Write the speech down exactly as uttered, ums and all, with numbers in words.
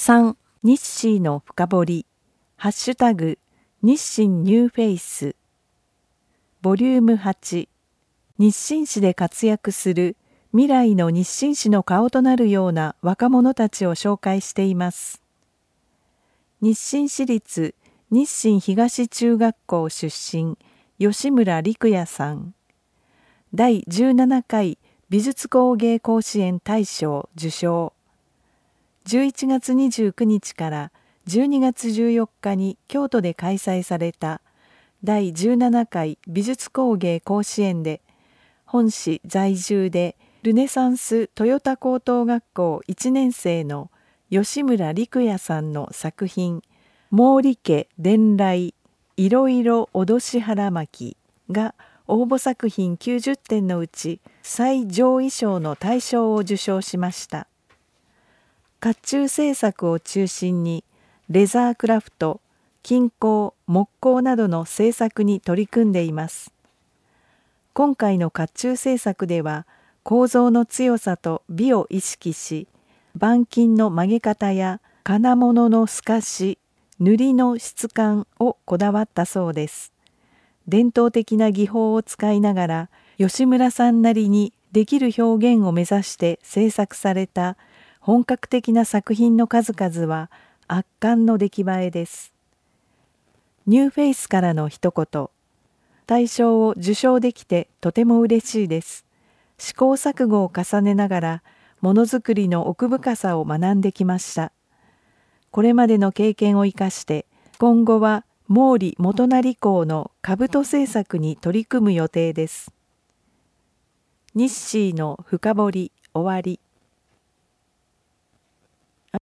さん. 日誌の深掘りハッシュタグ日清ニューフェイスボリュームはち日清市で活躍する未来の日清市の顔となるような若者たちを紹介しています。日清市立日清東中学校出身吉村陸也さん、だいじゅうななかい美術工芸甲子園大賞受賞。じゅういちがつにじゅうくにちからじゅうにがつじゅうよっかに京都で開催されただいじゅうななかい美術工芸甲子園で本市在住でルネサンス豊田高等学校いちねんせいの吉村陸也さんの作品毛利家伝来いろいろ脅し腹巻きが応募作品きゅうじゅってんのうち最上位賞の大賞を受賞しました。甲冑制作を中心にレザークラフト、金工、木工などの制作に取り組んでいます。今回の甲冑制作では構造の強さと美を意識し、板金の曲げ方や金物の透かし、塗りの質感をこだわったそうです。伝統的な技法を使いながら吉村さんなりにできる表現を目指して制作された本格的な作品の数々は圧巻の出来栄えです。ニューフェイスからの一言。大賞を受賞できてとても嬉しいです。試行錯誤を重ねながらものづくりの奥深さを学んできました。これまでの経験を生かして今後は毛利元就公の兜制作に取り組む予定です。日誌の深掘り終わり。